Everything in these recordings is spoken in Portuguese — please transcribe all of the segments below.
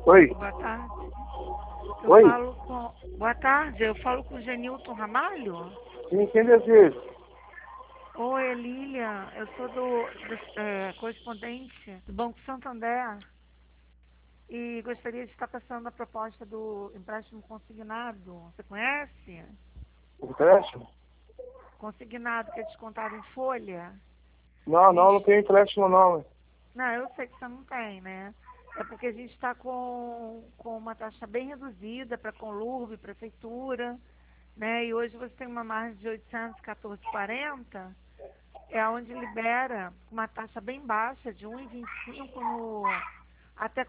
Oi. Boa tarde. Oi? Boa tarde, eu falo com o Genilton Ramalho. Sim, quem deseja? Oi, é Lília, eu sou correspondente do Banco Santander e gostaria de estar passando a proposta do empréstimo consignado. Você conhece? Empréstimo? Consignado, que é descontado em folha. Não, A não gente... tem empréstimo não. Não, eu sei que você não tem, né? É porque a gente está com uma taxa bem reduzida para Conlurb, prefeitura, né? E hoje você tem uma margem de 814,40, é onde libera uma taxa bem baixa de 1,25 no até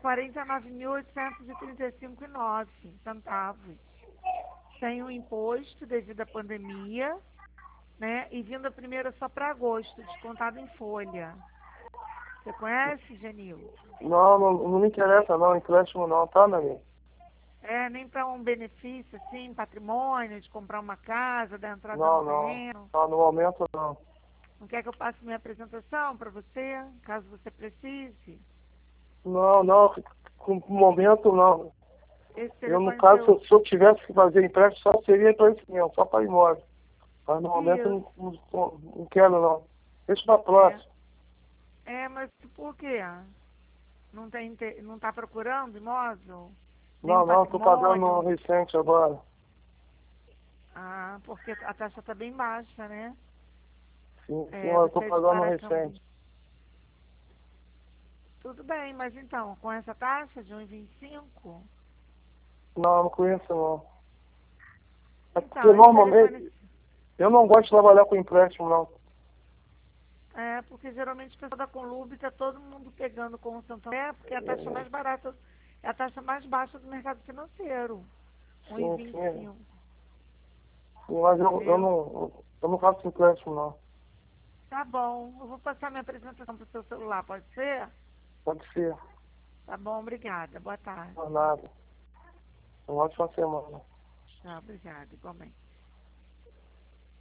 49.835,09 centavos, sem o imposto devido à pandemia, né? E vindo a primeira só para agosto, descontado em folha. Você conhece, Genil? Não me interessa não, empréstimo não, tá, meu amigo? Nem para um benefício, assim, patrimônio, de comprar uma casa, dar entrada no Não, não. terreno. Não, no momento não. Não quer que eu passe minha apresentação para você, caso você precise? Não, com momento não. Esse Eu, no telefone caso, seu... se eu tivesse que fazer empréstimo, só seria para isso mesmo, só para imóvel. Mas no momento eu Isso, não quero não. Deixa para é. próximo. Mas por quê? Não está procurando imóvel? Nenhum Não, estou pagando patrimônio? recente agora. Ah, porque a taxa está bem baixa, né? Sim, eu estou Você é de pagando Paracambi. recente. Tudo bem, mas então, com essa taxa de 1,25, Não conheço não. É porque então, esse telefone... normalmente eu não gosto de trabalhar com empréstimo não. porque geralmente o pessoal da Conlub está todo mundo pegando com o Santander, porque é a taxa mais barata, é a taxa mais baixa do mercado financeiro, Sim. 1,25, Mas entendeu? eu não faço empréstimo não. Tá bom, eu vou passar minha apresentação para o seu celular, pode ser? Pode ser, Tá bom, obrigada. Boa tarde. por nada. Uma ótima semana. Tá, obrigada, igualmente.